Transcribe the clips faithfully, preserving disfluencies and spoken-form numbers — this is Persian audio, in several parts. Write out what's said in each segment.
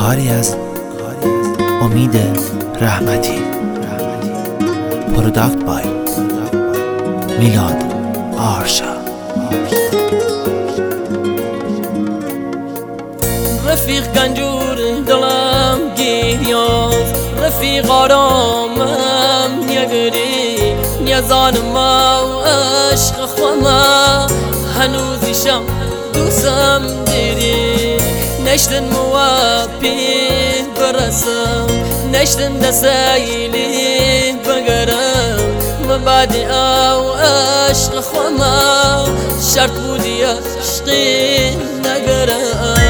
کاری از امید رحمتی. پروداکت بای میلاد آرشا. رفیق گنجور دلم گیریاز، رفیق آرامم نگری نیازانم و عشق خوما هنوزیشم دوستم دیری نشتن موابی برسم نشتن دسایلی بگرم من بعد او عشق خوما شرط بودی عشقی نگرم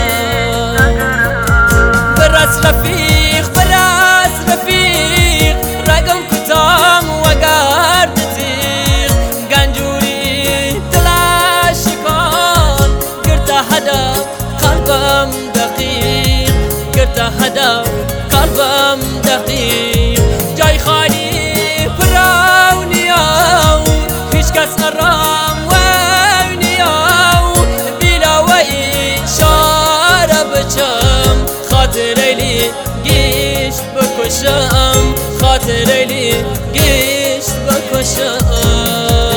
برس رفیق برس رفیق رقم کتام و گرد تیغ گنجوری دلاشکان گرت هدف قلبم دقیق گرت هدف قلبم دقیق جای خالی پراو نیاو هیچ کس ارام و نیاو بیلا و اشاره بچم خاطر ایلی گیشت بکشم خاطر ایلی گیشت بکشم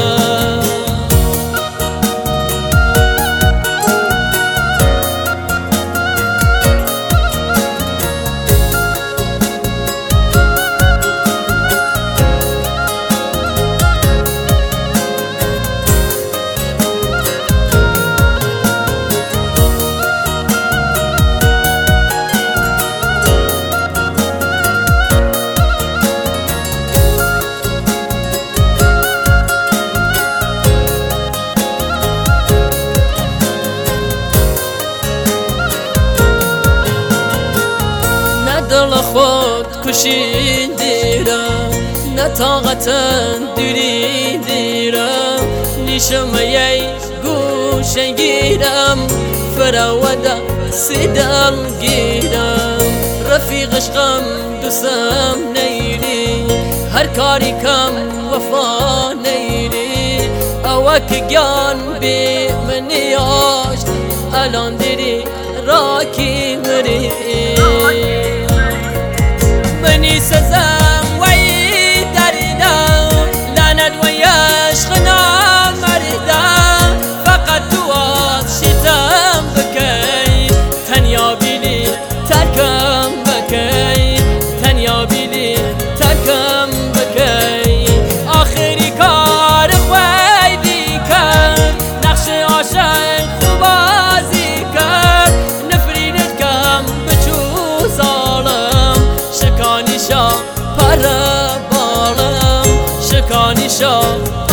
دل خود کشی دیرم نه طاقتن دیری دیرم نیشم یی گوشه گیرم فراوده سیدل گیرم رفیق عشقم دوستم نیری هر کاری کم وفا نیری اوک گیان بی منی آشت الان دیری راکی مری منی سزم وی دریدم لعنت وی عشقنا مریدم فقط تو از شیطم بکی تنیا بیلی ترکم بکی تنیا بیلی ترکم بکی آخری کار خوی دی کرد نقش عاشق خوبازی کرد نفرینت کم بچو ظالم شکانیشا پر بالم شکانیشا